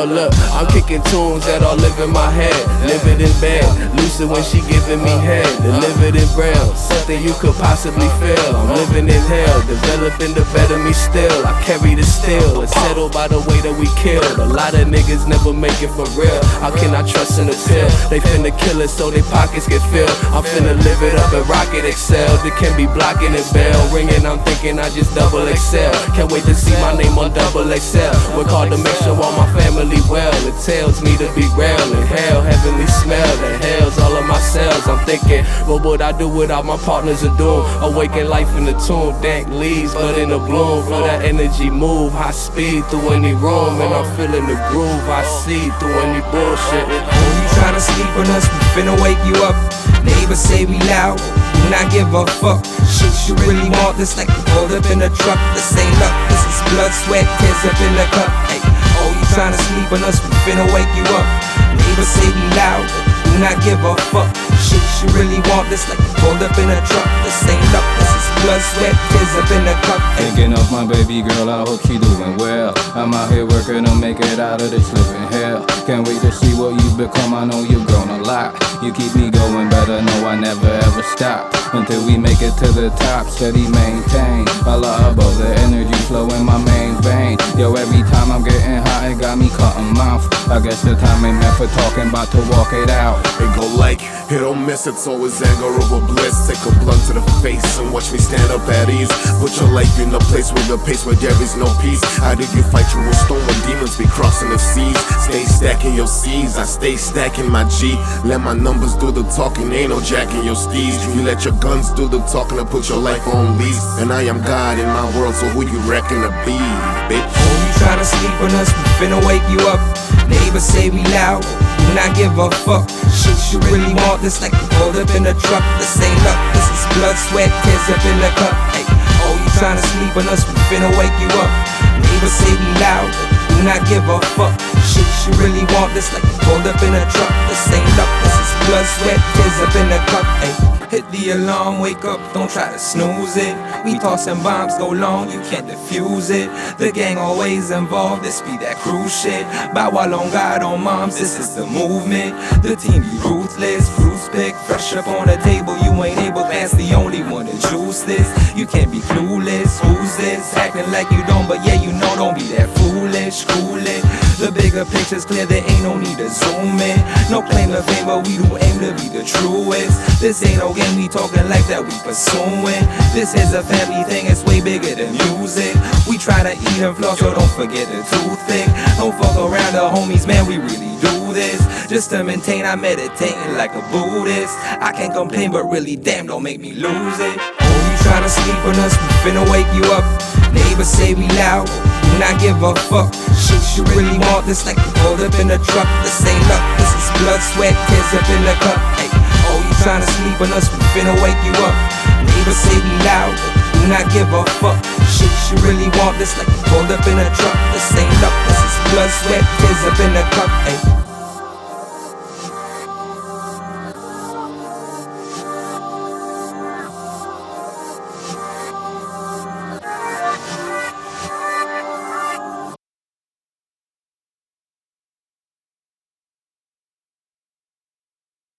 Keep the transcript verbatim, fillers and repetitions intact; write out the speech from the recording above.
Yo, look, I'm kicking tunes that all live in my head. Live it in bed, lucid when she giving me head. Delivered in braille, something you could possibly feel. I'm living in hell, developing the better me still. I carry the steel, it's settled by the way that we killed. A lot of niggas never make it for real. How can I trust in the pill? They finna kill it so their pockets get filled. I'm finna live it up and rocket excel. They can be blocking and bell ringing. I'm thinking I just double excel. Can't wait to see my name on double X L. We're called to make sure all my family well. It tells me to be real. In hell, heavenly smell. The hell's all of my cells. I'm thinking, what would I do without my partners of doom? Awaken life in the tomb, dank leaves, but in the bloom. Feel that energy move, high speed through any room. And I'm feeling the groove I see through any bullshit. When you tryna sleep on us, we finna wake you up. Neighbors say we loud, do not give a fuck. Shit, you really want this like you pulled up in a truck. This ain't luck, this is blood, sweat, tears up in the cup. Ay, oh, you tryna sleep on us, we finna wake you up. Neighbors say we loud, do not give a fuck. Shit, you really want this like you pulled up in a truck. This ain't luck, this is blood, sweat, tears up in the cup. Ay. Thinking of my baby girl, I hope she doing well. I'm out here working to make it out of this living hell. Can't wait to see what you become, I know you've grown a lot. You keep me going, better know I never ever stop. Until we make it to the top, steady maintain. A lot above the energy flow in my main vein. Yo, every time I'm getting hot, it got me cutting mouth. I guess the time ain't meant for talking, about to walk it out. It go like, hit or miss, it's always anger over bliss. Take a blunt to the face and watch me stand up at ease. Put your life in a place with a pace where there is no peace. How did you fight through a storm when demons be crossing the seas? Stay stacking your C's, I stay stacking my G. Let my numbers do the talking, ain't no jacking your steeds. You let your guns do the talking and put your life on lease. And I am God in my world, so who you reckon to be, bitch? Oh, you tryna sleep on us, we finna wake you up. Neighbors say we loud, do not give a fuck. Shit, you really want this like you pulled up in a truck. This ain't luck, this is blood, sweat, tears up in the cup. Ay, oh, you tryna sleep on us, we finna wake you up. Neighbors say we loud, do not give a fuck. Shit, you really want this like you pulled up in a truck. This ain't luck, this is blood, sweat, tears up in the cup. Ay, hit the alarm, wake up, don't try to snooze it. We tossing bombs, go long, you can't defuse it. The gang always involved, this be that cruise shit. Bow while on God, on moms, this is the movement. The team be ruthless, fruits pick, fresh up on the table. You ain't able, that's the only one to juice this. You can't be clueless, who's this? Acting like you don't, but yeah, you know, don't be that foolish, cool it. The bigger picture's clear, there ain't no need to zoom in. No claim to fame, but we do aim to be the truest. This ain't no game, we talking like that we pursuing. This is a family thing, it's way bigger than music. We try to eat and floss, so don't forget the toothpick. Don't fuck around the homies, man, we really do this. Just to maintain, I'm meditating like a Buddhist. I can't complain, but really, damn, don't make me lose it. Oh, you tryna sleep on us, we finna wake you up. Neighbors say we loud, do not give a fuck. Shit, you really want this like you pulled up in a truck. This ain't luck, this is blood, sweat, tears up in the cup. Ay, oh, you tryna sleep on us, we finna wake you up. Neighbors say we loud, do not give a fuck. Shit, you really want this like you pulled up in a truck. This ain't luck, this is blood, sweat, tears up in the cup. Ay.